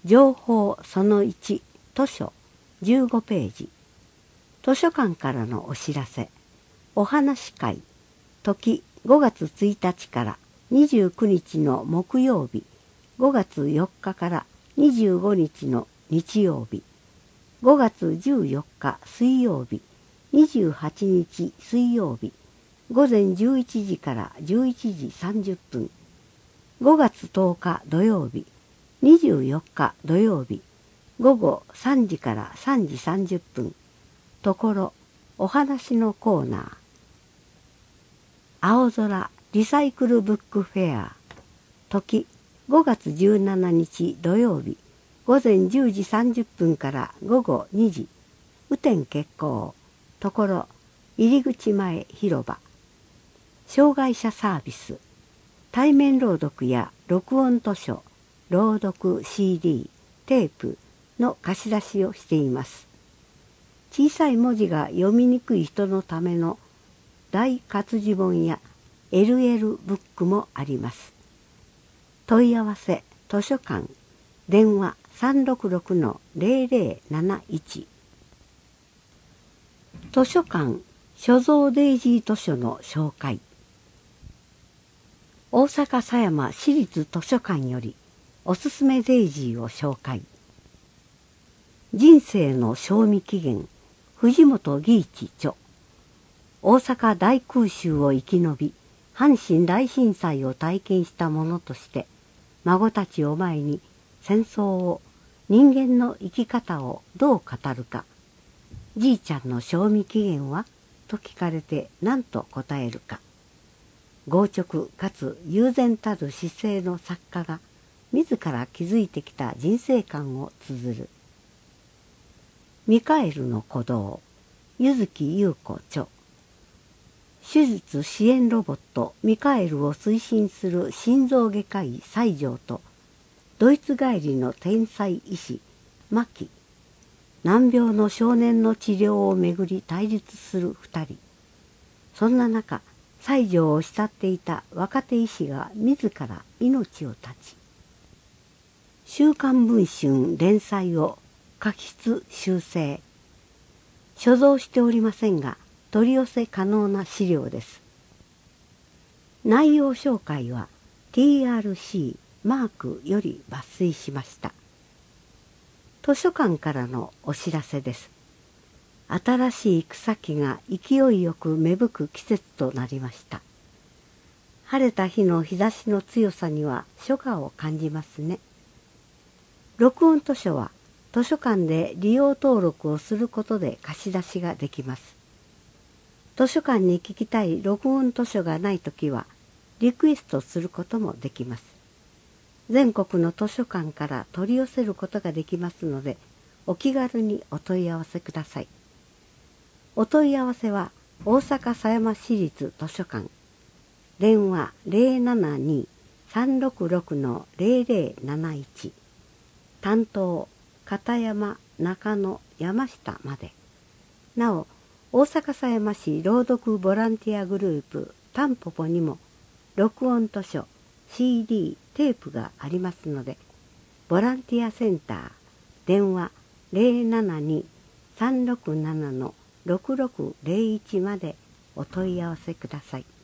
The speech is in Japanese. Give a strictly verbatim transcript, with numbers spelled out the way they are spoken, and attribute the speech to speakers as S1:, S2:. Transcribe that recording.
S1: 情報そのいち図書じゅうごページ。図書館からのお知らせ。お話会。時ごがつついたちからにじゅうくにちの木曜日、ごがつよっかからにじゅうごにちの日曜日、ごがつじゅうよっか水曜日、にじゅうはちにち水曜日、午前じゅういちじからじゅういちじさんじゅっぷん、ごがつとおか土曜日、にじゅうよっか土曜日、午後さんじからさんじさんじゅっぷん、ところお話のコーナー。青空リサイクルブックフェア。時ごがつじゅうしちにち土曜日、午前じゅうじさんじゅっぷんから午後にじ、雨天決行。ところ入り口前広場。障害者サービス。対面朗読や録音図書、朗読 シーディー、テープの貸し出しをしています。小さい文字が読みにくい人のための大活字本や エルエル ブックもあります。問い合わせ図書館電話 さんろくろくのゼロゼロなないち。図書館所蔵デイジー図書の紹介。大阪狭山市立図書館よりおすすめデイジーを紹介。人生の賞味期限、藤本義一著。大阪大空襲を生き延び、阪神大震災を体験した者として、孫たちを前に戦争を、人間の生き方をどう語るか。じいちゃんの賞味期限はと聞かれて何と答えるか。強直かつ悠然たる姿勢の作家が自ら築いてきた人生観を綴る。ミカエルの鼓動、柚木優子著。手術支援ロボットミカエルを推進する心臓外科医西条とドイツ帰りの天才医師牧。難病の少年の治療をめぐり対立する二人。そんな中、西条を慕っていた若手医師が自ら命を絶ち、週刊文春連載を過失修正。所蔵しておりませんが、取り寄せ可能な資料です。内容紹介は ティーアールシー マークより抜粋しました。図書館からのお知らせです。新しい草木が勢いよく芽吹く季節となりました。晴れた日の日差しの強さには初夏を感じますね。録音図書は図書館で利用登録をすることで貸し出しができます。図書館に聞きたい録音図書がないときはリクエストすることもできます。全国の図書館から取り寄せることができますので、お気軽にお問い合わせください。お問い合わせは大阪狭山市立図書館。電話 ゼロななに さんろくろくのゼロゼロなないち。担当片山、中野、山下まで。なお、大阪狭山市朗読ボランティアグループタンポポにも録音図書、シーディー、テープがありますので、ボランティアセンター、電話 ゼロななに さんろくななのろくろくゼロいちまでお問い合わせください。